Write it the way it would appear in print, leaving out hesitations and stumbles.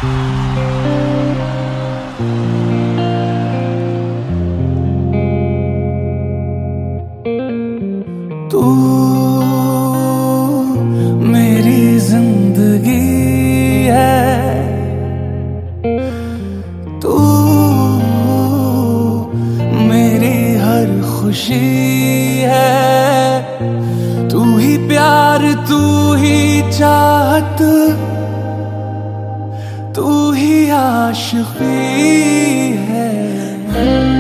तू मेरी जिंदगी है, तू मेरी हर खुशी है। तू ही प्यार, तू ही चाहत, तू ही आशिकी है।